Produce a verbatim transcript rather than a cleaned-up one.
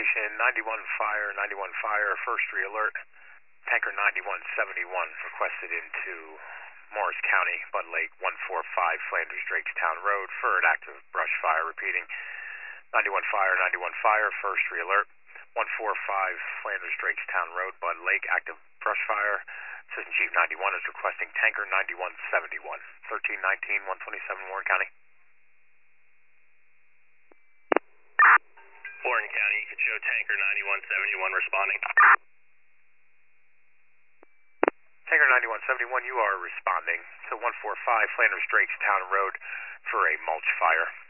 station, ninety-one fire, ninety-one fire, first re-alert. Tanker ninety-one seventy-one requested into Morris County, Bud Lake, one four five Flanders Drakestown Road for an active brush fire. Repeating, ninety-one fire, ninety-one fire, first re-alert. one four five Flanders Drakestown Road, Bud Lake, active brush fire. Assistant Chief ninety-one is requesting Tanker ninety-one seventy-one. thirteen nineteen, one twenty-seven Warren County. Warren County, you can show Tanker ninety-one seventy-one responding. Tanker ninety-one seventy-one, you are responding to one four five Flanders Drakestown Road for a mulch fire.